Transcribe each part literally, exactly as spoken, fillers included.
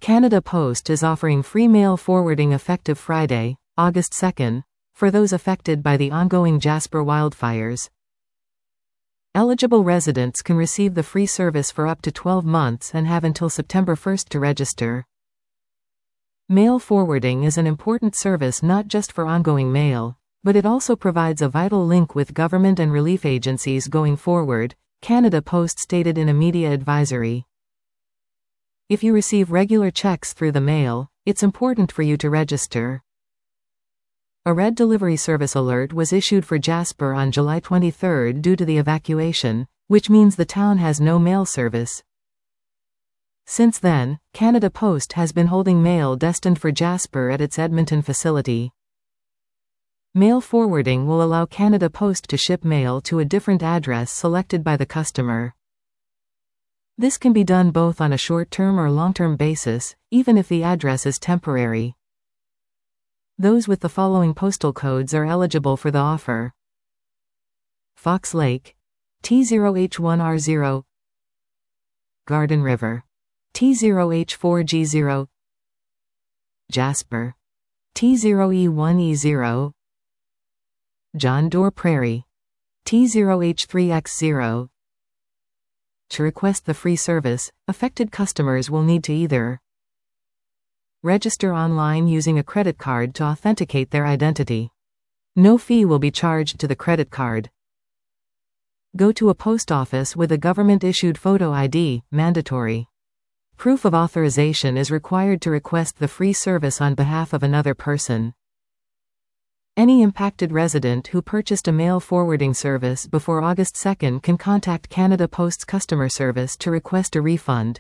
Canada Post is offering free mail forwarding effective Friday, August second, for those affected by the ongoing Jasper wildfires. Eligible residents can receive the free service for up to twelve months and have until September first to register. Mail forwarding is an important service not just for ongoing mail, but it also provides a vital link with government and relief agencies going forward, Canada Post stated in a media advisory. If you receive regular checks through the mail, it's important for you to register. A red delivery service alert was issued for Jasper on July twenty-third due to the evacuation, which means the town has no mail service. Since then, Canada Post has been holding mail destined for Jasper at its Edmonton facility. Mail forwarding will allow Canada Post to ship mail to a different address selected by the customer. This can be done both on a short-term or long-term basis, even if the address is temporary. Those with the following postal codes are eligible for the offer: Fox Lake, T zero H one R zero, Garden River, T zero H four G zero, Jasper, T zero E one E zero, John Doerr Prairie, T zero H three X zero. To request the free service, affected customers will need to either register online using a credit card to authenticate their identity. No fee will be charged to the credit card. Go to a post office with a government-issued photo I D, mandatory. Proof of authorization is required to request the free service on behalf of another person. Any impacted resident who purchased a mail forwarding service before August second can contact Canada Post's customer service to request a refund.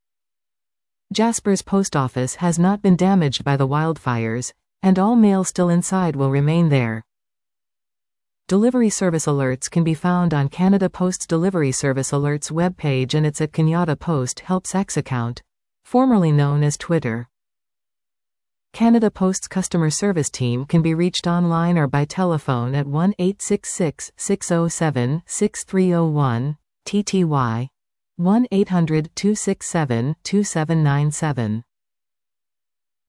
Jasper's post office has not been damaged by the wildfires, and all mail still inside will remain there. Delivery service alerts can be found on Canada Post's Delivery Service Alerts webpage, and it's at Canada Post Helps X account, formerly known as Twitter. Canada Post's customer service team can be reached online or by telephone at one eight six six, six zero seven, six three zero one, T T Y, one eight hundred, two six seven, two seven nine seven.